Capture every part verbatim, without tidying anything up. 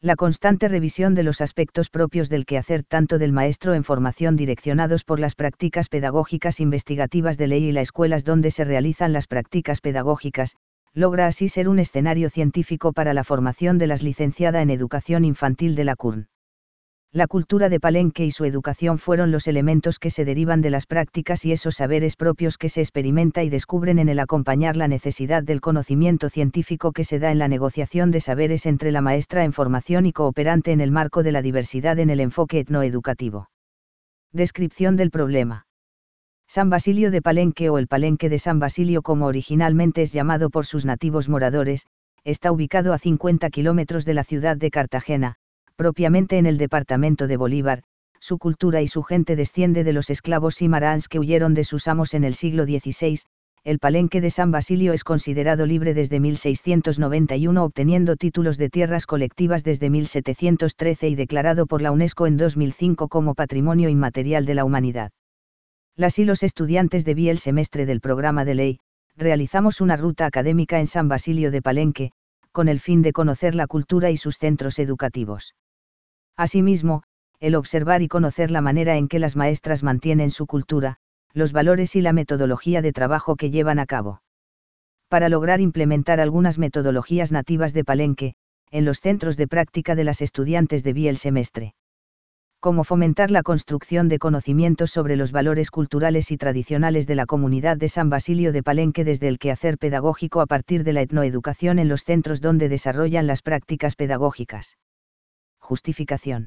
La constante revisión de los aspectos propios del quehacer tanto del maestro en formación direccionados por las prácticas pedagógicas investigativas de ley y las escuelas donde se realizan las prácticas pedagógicas, logra así ser un escenario científico para la formación de las licenciada en educación infantil de la C U R N. La cultura de Palenque y su educación fueron los elementos que se derivan de las prácticas y esos saberes propios que se experimenta y descubren en el acompañar la necesidad del conocimiento científico que se da en la negociación de saberes entre la maestra en formación y cooperante en el marco de la diversidad en el enfoque etnoeducativo. Descripción del problema. San Basilio de Palenque o el Palenque de San Basilio como originalmente es llamado por sus nativos moradores, está ubicado a cincuenta kilómetros de la ciudad de Cartagena, propiamente en el departamento de Bolívar. Su cultura y su gente desciende de los esclavos cimarráns que huyeron de sus amos en el siglo dieciséis. El Palenque de San Basilio es considerado libre desde mil seiscientos noventa y uno, obteniendo títulos de tierras colectivas desde mil setecientos trece y declarado por la UNESCO en dos mil cinco como Patrimonio Inmaterial de la Humanidad. Las y los estudiantes de Biel semestre del programa de ley, realizamos una ruta académica en San Basilio de Palenque, con el fin de conocer la cultura y sus centros educativos. Asimismo, el observar y conocer la manera en que las maestras mantienen su cultura, los valores y la metodología de trabajo que llevan a cabo. Para lograr implementar algunas metodologías nativas de Palenque, en los centros de práctica de las estudiantes de Biel semestre. Cómo fomentar la construcción de conocimientos sobre los valores culturales y tradicionales de la comunidad de San Basilio de Palenque desde el quehacer pedagógico a partir de la etnoeducación en los centros donde desarrollan las prácticas pedagógicas. Justificación.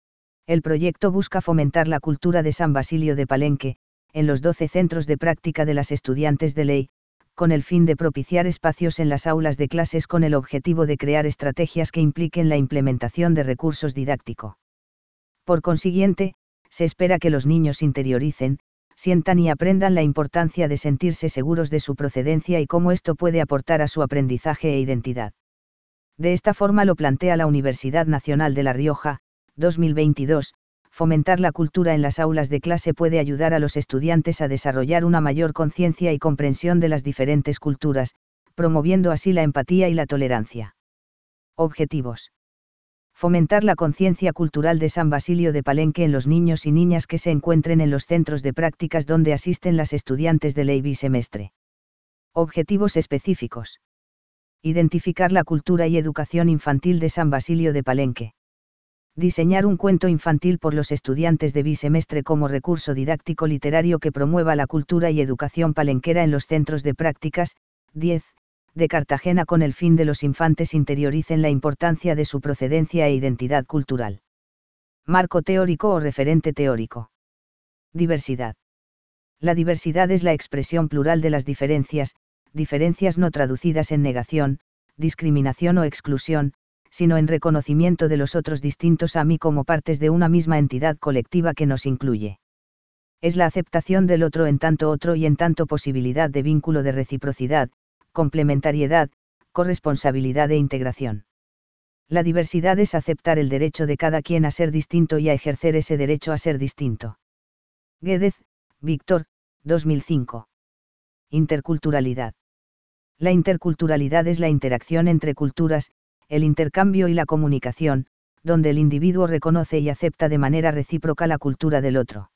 El proyecto busca fomentar la cultura de San Basilio de Palenque, en los doce centros de práctica de las estudiantes de ley, con el fin de propiciar espacios en las aulas de clases con el objetivo de crear estrategias que impliquen la implementación de recursos didácticos. Por consiguiente, se espera que los niños interioricen, sientan y aprendan la importancia de sentirse seguros de su procedencia y cómo esto puede aportar a su aprendizaje e identidad. De esta forma lo plantea la Universidad Nacional de La Rioja, dos mil veintidós, fomentar la cultura en las aulas de clase puede ayudar a los estudiantes a desarrollar una mayor conciencia y comprensión de las diferentes culturas, promoviendo así la empatía y la tolerancia. Objetivos. Fomentar la conciencia cultural de San Basilio de Palenque en los niños y niñas que se encuentren en los centros de prácticas donde asisten las estudiantes de ley bisemestre. Objetivos específicos. Identificar la cultura y educación infantil de San Basilio de Palenque. Diseñar un cuento infantil por los estudiantes de bisemestre como recurso didáctico literario que promueva la cultura y educación palenquera en los centros de prácticas. diez. De Cartagena con el fin de los infantes interioricen la importancia de su procedencia e identidad cultural. Marco teórico o referente teórico. Diversidad. La diversidad es la expresión plural de las diferencias, diferencias no traducidas en negación, discriminación o exclusión, sino en reconocimiento de los otros distintos a mí como partes de una misma entidad colectiva que nos incluye. Es la aceptación del otro en tanto otro y en tanto posibilidad de vínculo de reciprocidad, complementariedad, corresponsabilidad e integración. La diversidad es aceptar el derecho de cada quien a ser distinto y a ejercer ese derecho a ser distinto. Guédez, Víctor, dos mil cinco. Interculturalidad. La interculturalidad es la interacción entre culturas, el intercambio y la comunicación, donde el individuo reconoce y acepta de manera recíproca la cultura del otro.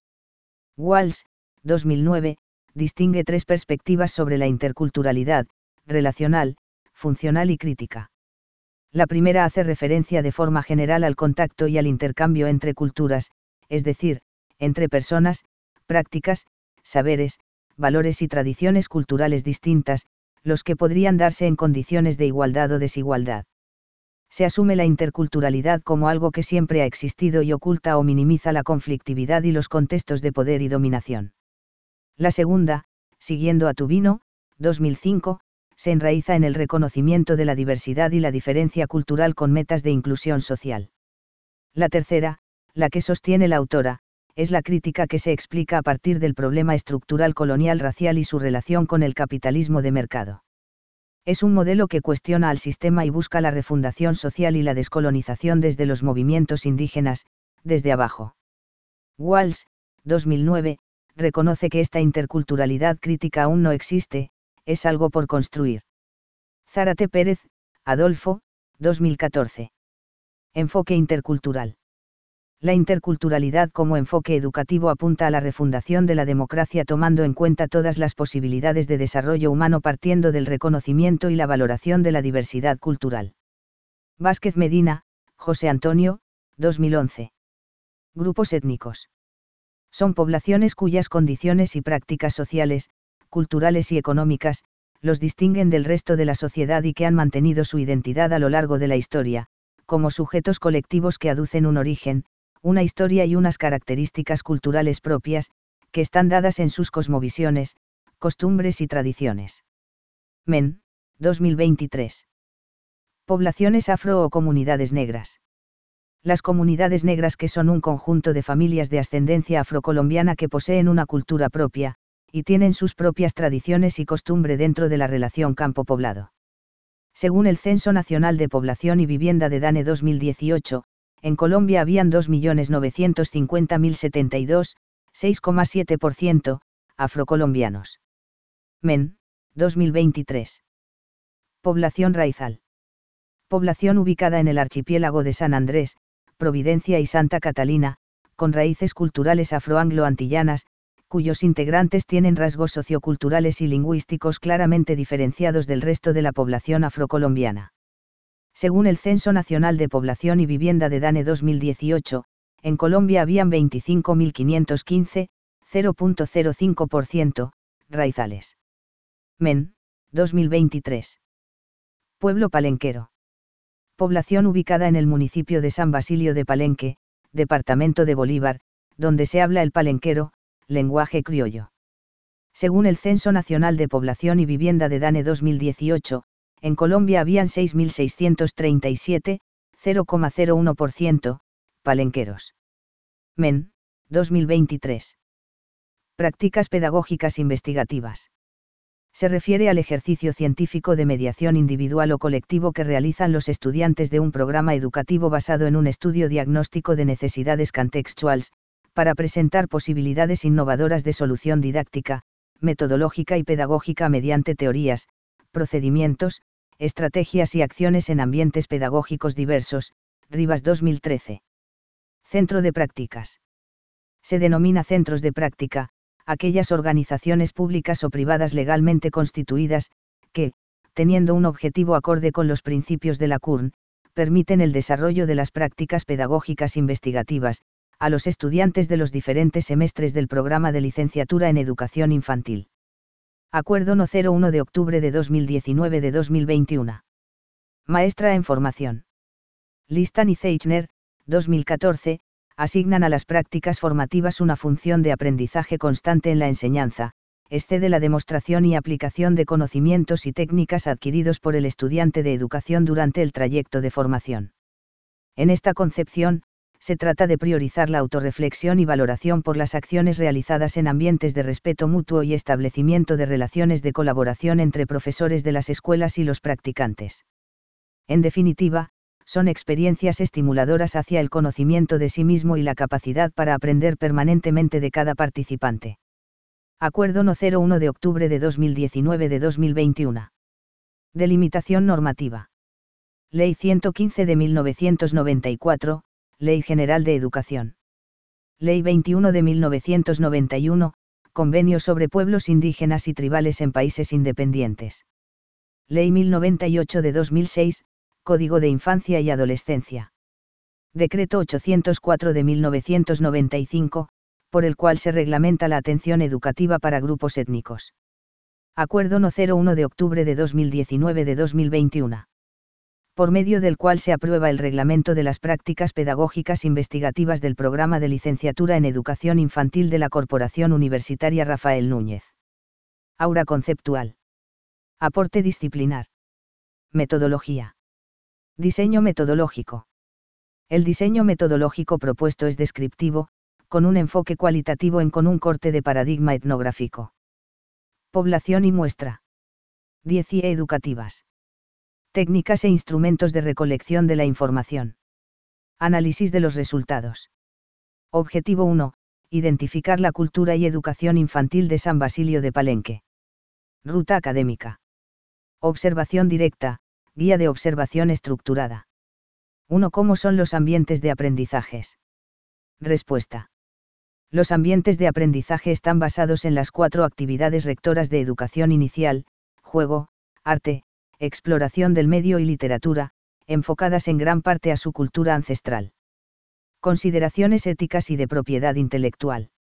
Walsh, dos mil nueve, distingue tres perspectivas sobre la interculturalidad: relacional, funcional y crítica. La primera hace referencia de forma general al contacto y al intercambio entre culturas, es decir, entre personas, prácticas, saberes, valores y tradiciones culturales distintas, los que podrían darse en condiciones de igualdad o desigualdad. Se asume la interculturalidad como algo que siempre ha existido y oculta o minimiza la conflictividad y los contextos de poder y dominación. La segunda, siguiendo a Tubino, dos mil cinco, se enraiza en el reconocimiento de la diversidad y la diferencia cultural con metas de inclusión social. La tercera, la que sostiene la autora, es la crítica que se explica a partir del problema estructural colonial racial y su relación con el capitalismo de mercado. Es un modelo que cuestiona al sistema y busca la refundación social y la descolonización desde los movimientos indígenas, desde abajo. Walsh, dos mil nueve, reconoce que esta interculturalidad crítica aún no existe, es algo por construir. Zárate Pérez, Adolfo, dos mil catorce. Enfoque intercultural. La interculturalidad como enfoque educativo apunta a la refundación de la democracia tomando en cuenta todas las posibilidades de desarrollo humano partiendo del reconocimiento y la valoración de la diversidad cultural. Vázquez Medina, José Antonio, dos mil once. Grupos étnicos. Son poblaciones cuyas condiciones y prácticas sociales, culturales y económicas, los distinguen del resto de la sociedad y que han mantenido su identidad a lo largo de la historia, como sujetos colectivos que aducen un origen, una historia y unas características culturales propias, que están dadas en sus cosmovisiones, costumbres y tradiciones. Men, dos mil veintitrés. Poblaciones afro o comunidades negras. Las comunidades negras que son un conjunto de familias de ascendencia afrocolombiana que poseen una cultura propia, y tienen sus propias tradiciones y costumbre dentro de la relación campo-poblado. Según el Censo Nacional de Población y Vivienda de DANE dos mil dieciocho, en Colombia habían dos millones novecientos cincuenta mil setenta y dos, seis coma siete por ciento, afrocolombianos. Men, dos mil veintitrés. Población raizal. Población ubicada en el archipiélago de San Andrés, Providencia y Santa Catalina, con raíces culturales afro-anglo-antillanas, cuyos integrantes tienen rasgos socioculturales y lingüísticos claramente diferenciados del resto de la población afrocolombiana. Según el Censo Nacional de Población y Vivienda de DANE dos mil dieciocho, en Colombia habían veinticinco mil quinientos quince, cero punto cero cinco por ciento, raizales. Men, dos mil veintitrés. Pueblo palenquero. Población ubicada en el municipio de San Basilio de Palenque, departamento de Bolívar, donde se habla el palenquero, lenguaje criollo. Según el Censo Nacional de Población y Vivienda de DANE dos mil dieciocho, en Colombia habían seis mil seiscientos treinta y siete, cero coma cero uno por ciento, palenqueros. Men, dos mil veintitrés. Prácticas pedagógicas investigativas. Se refiere al ejercicio científico de mediación individual o colectivo que realizan los estudiantes de un programa educativo basado en un estudio diagnóstico de necesidades contextuales, para presentar posibilidades innovadoras de solución didáctica, metodológica y pedagógica mediante teorías, procedimientos, estrategias y acciones en ambientes pedagógicos diversos, Rivas dos mil trece. Centro de prácticas. Se denomina centros de práctica, aquellas organizaciones públicas o privadas legalmente constituidas, que, teniendo un objetivo acorde con los principios de la C U R N, permiten el desarrollo de las prácticas pedagógicas investigativas, a los estudiantes de los diferentes semestres del programa de licenciatura en educación infantil. Acuerdo No cero uno de octubre de dos mil diecinueve de dos mil veintiuno. Maestra en formación. Listan y Zeichner, dos mil catorce, asignan a las prácticas formativas una función de aprendizaje constante en la enseñanza, excede la demostración y aplicación de conocimientos y técnicas adquiridos por el estudiante de educación durante el trayecto de formación. En esta concepción, se trata de priorizar la autorreflexión y valoración por las acciones realizadas en ambientes de respeto mutuo y establecimiento de relaciones de colaboración entre profesores de las escuelas y los practicantes. En definitiva, son experiencias estimuladoras hacia el conocimiento de sí mismo y la capacidad para aprender permanentemente de cada participante. Acuerdo No cero uno de octubre de dos mil diecinueve de dos mil veintiuno. Delimitación normativa. Ley ciento quince de mil novecientos noventa y cuatro, Ley General de Educación. Ley veintiuno de mil novecientos noventa y uno, Convenio sobre pueblos indígenas y tribales en países independientes. Ley mil noventa y ocho de dos mil seis, Código de Infancia y Adolescencia. Decreto ochocientos cuatro de mil novecientos noventa y cinco, por el cual se reglamenta la atención educativa para grupos étnicos. Acuerdo No cero uno de octubre de dos mil diecinueve de dos mil veintiuno. Por medio del cual se aprueba el reglamento de las prácticas pedagógicas investigativas del programa de licenciatura en educación infantil de la Corporación Universitaria Rafael Núñez. Aura conceptual. Aporte disciplinar. Metodología. Diseño metodológico. El diseño metodológico propuesto es descriptivo, con un enfoque cualitativo en con un corte de paradigma etnográfico. Población y muestra. diez I E educativas. Técnicas e instrumentos de recolección de la información. Análisis de los resultados. Objetivo uno. Identificar la cultura y educación infantil de San Basilio de Palenque. Ruta académica. Observación directa, guía de observación estructurada. uno ¿Cómo son los ambientes de aprendizajes? Respuesta. Los ambientes de aprendizaje están basados en las cuatro actividades rectoras de educación inicial: juego, arte, exploración del medio y literatura, enfocadas en gran parte a su cultura ancestral. Consideraciones éticas y de propiedad intelectual.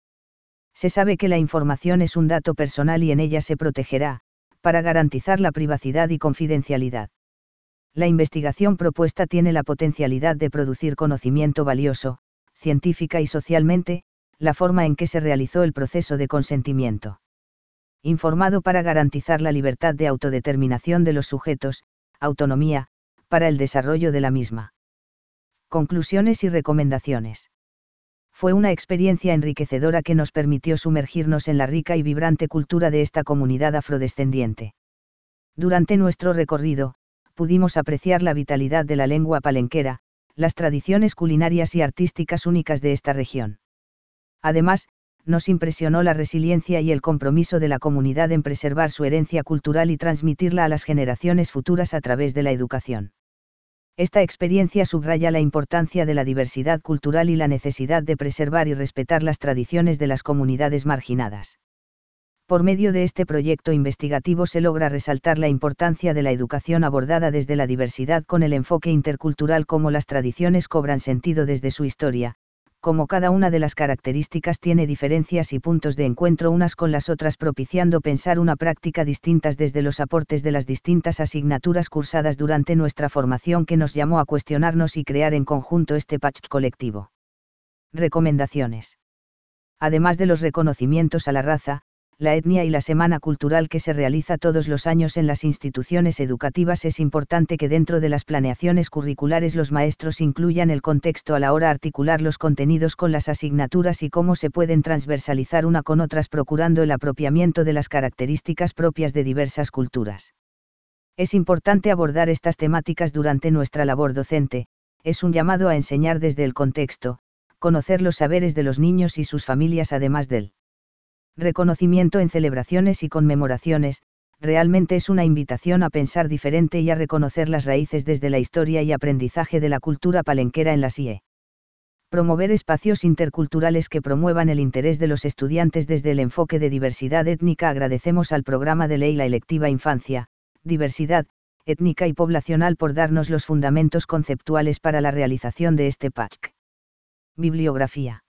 Se sabe que la información es un dato personal y en ella se protegerá, para garantizar la privacidad y confidencialidad. La investigación propuesta tiene la potencialidad de producir conocimiento valioso, científica y socialmente, la forma en que se realizó el proceso de consentimiento informado para garantizar la libertad de autodeterminación de los sujetos, autonomía, para el desarrollo de la misma. Conclusiones y recomendaciones. Fue una experiencia enriquecedora que nos permitió sumergirnos en la rica y vibrante cultura de esta comunidad afrodescendiente. Durante nuestro recorrido, pudimos apreciar la vitalidad de la lengua palenquera, las tradiciones culinarias y artísticas únicas de esta región. Además, nos impresionó la resiliencia y el compromiso de la comunidad en preservar su herencia cultural y transmitirla a las generaciones futuras a través de la educación. Esta experiencia subraya la importancia de la diversidad cultural y la necesidad de preservar y respetar las tradiciones de las comunidades marginadas. Por medio de este proyecto investigativo se logra resaltar la importancia de la educación abordada desde la diversidad con el enfoque intercultural, cómo las tradiciones cobran sentido desde su historia, cómo cada una de las características tiene diferencias y puntos de encuentro unas con las otras, propiciando pensar una práctica distintas desde los aportes de las distintas asignaturas cursadas durante nuestra formación, que nos llamó a cuestionarnos y crear en conjunto este patch colectivo. Recomendaciones. Además de los reconocimientos a la raza, la etnia y la semana cultural que se realiza todos los años en las instituciones educativas, es importante que dentro de las planeaciones curriculares los maestros incluyan el contexto a la hora de articular los contenidos con las asignaturas y cómo se pueden transversalizar una con otras, procurando el apropiamiento de las características propias de diversas culturas. Es importante abordar estas temáticas durante nuestra labor docente, es un llamado a enseñar desde el contexto, conocer los saberes de los niños y sus familias, además del reconocimiento en celebraciones y conmemoraciones. Realmente es una invitación a pensar diferente y a reconocer las raíces desde la historia y aprendizaje de la cultura palenquera en la S I E. Promover espacios interculturales que promuevan el interés de los estudiantes desde el enfoque de diversidad étnica. Agradecemos al programa de ley la electiva Infancia, Diversidad, Étnica y Poblacional por darnos los fundamentos conceptuales para la realización de este patch. Bibliografía.